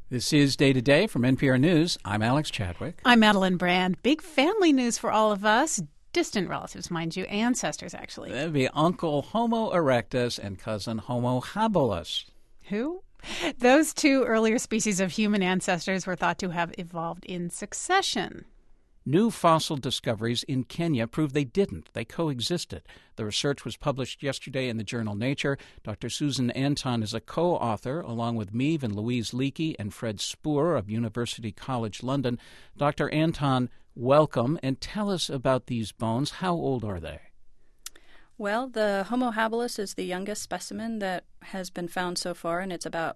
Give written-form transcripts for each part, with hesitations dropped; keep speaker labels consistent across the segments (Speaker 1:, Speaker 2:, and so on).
Speaker 1: This is Day to Day from NPR News. I'm Alex Chadwick.
Speaker 2: I'm Madeline Brand. Big family news for all of us. Distant relatives, mind you, ancestors, actually.
Speaker 1: That'd be Uncle Homo erectus and cousin Homo habilis.
Speaker 2: Who? Those two earlier species of human ancestors were thought to have evolved in succession.
Speaker 1: New fossil discoveries in Kenya prove they didn't. They coexisted. The research was published yesterday in the journal Nature. Dr. Susan Anton is a co-author, along with Meave and Louise Leakey and Fred Spoor of University College London. Dr. Anton, welcome, and tell us about these bones. How old are they?
Speaker 3: Well, the Homo habilis is the youngest specimen that has been found so far, and it's about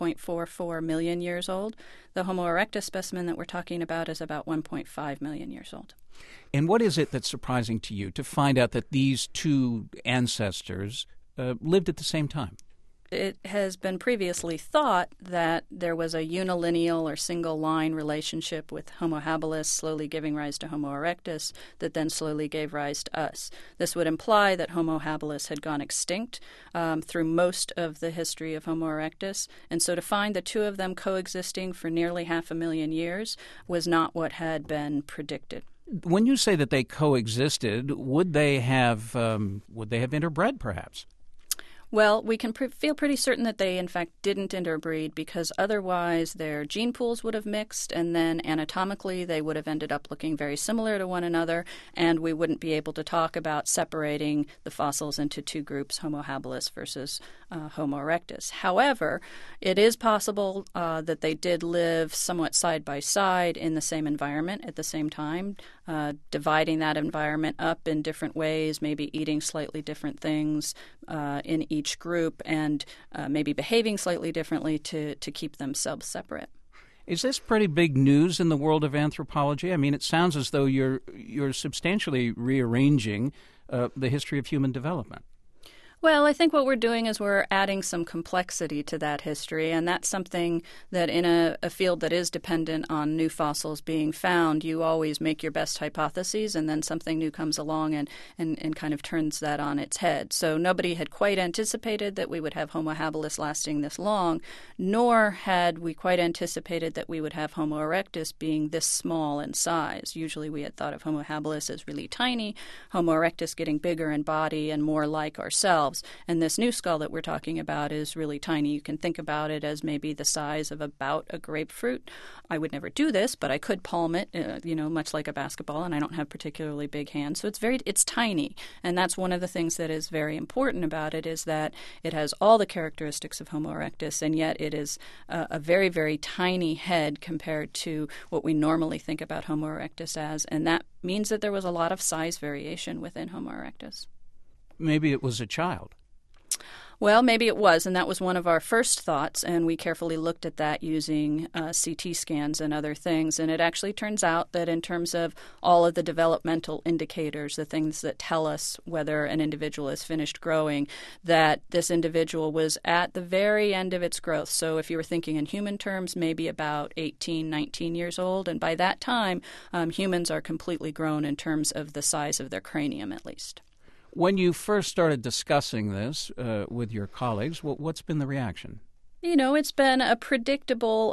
Speaker 3: 1.44 million years old. The Homo erectus specimen that we're talking about is about 1.5 million years old.
Speaker 1: And what is it that's surprising to you to find out that these two ancestors lived at the same time?
Speaker 3: It has been previously thought that there was a unilineal or single-line relationship with Homo habilis slowly giving rise to Homo erectus that then slowly gave rise to us. This would imply that Homo habilis had gone extinct through most of the history of Homo erectus, and so to find the two of them coexisting for nearly 500,000 years was not what had been predicted.
Speaker 1: When you say that they coexisted, would they have interbred, perhaps?
Speaker 3: Well, we can feel pretty certain that they, in fact, didn't interbreed because otherwise their gene pools would have mixed, and then anatomically they would have ended up looking very similar to one another, and we wouldn't be able to talk about separating the fossils into two groups, Homo habilis versus Homo erectus. However, it is possible that they did live somewhat side by side in the same environment at the same time, dividing that environment up in different ways, maybe eating slightly different things in each group, and maybe behaving slightly differently to keep themselves separate.
Speaker 1: Is this pretty big news in the world of anthropology? I mean, it sounds as though you're substantially rearranging the history of human development.
Speaker 3: Well, I think what we're doing is we're adding some complexity to that history, and that's something that in a field that is dependent on new fossils being found, you always make your best hypotheses, and then something new comes along and kind of turns that on its head. So nobody had quite anticipated that we would have Homo habilis lasting this long, nor had we quite anticipated that we would have Homo erectus being this small in size. Usually we had thought of Homo habilis as really tiny, Homo erectus getting bigger in body and more like ourselves. And this new skull that we're talking about is really tiny. You can think about it as maybe the size of about a grapefruit. I would never do this, but I could palm it, much like a basketball, and I don't have particularly big hands. So it's tiny. And that's one of the things that is very important about it is that it has all the characteristics of Homo erectus, and yet it is a very, very tiny head compared to what we normally think about Homo erectus as. And that means that there was a lot of size variation within Homo erectus.
Speaker 1: Maybe it was a child.
Speaker 3: Well, maybe it was, and that was one of our first thoughts, and we carefully looked at that using CT scans and other things, and it actually turns out that in terms of all of the developmental indicators, the things that tell us whether an individual is finished growing, that this individual was at the very end of its growth. So if you were thinking in human terms, maybe about 18, 19 years old, and by that time, humans are completely grown in terms of the size of their cranium, at least.
Speaker 1: When you first started discussing this with your colleagues, what's been the reaction?
Speaker 3: It's been a predictable,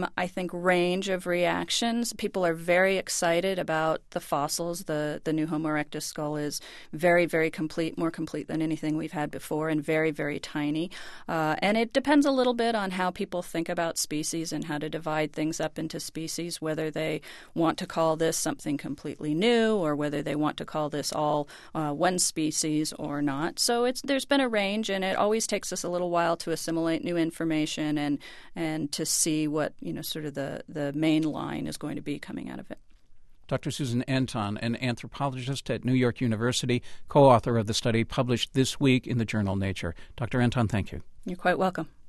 Speaker 3: range of reactions. People are very excited about the fossils. The new Homo erectus skull is very, very complete, more complete than anything we've had before, and very, very tiny. And it depends a little bit on how people think about species and how to divide things up into species, whether they want to call this something completely new or whether they want to call this all one species or not. So there's been a range, and it always takes us a little while to assimilate new information and to see what sort of the main line is going to be coming out of it.
Speaker 1: Dr. Susan Anton, an anthropologist at New York University, co-author of the study published this week in the journal Nature. Dr. Anton, thank you.
Speaker 3: You're quite welcome.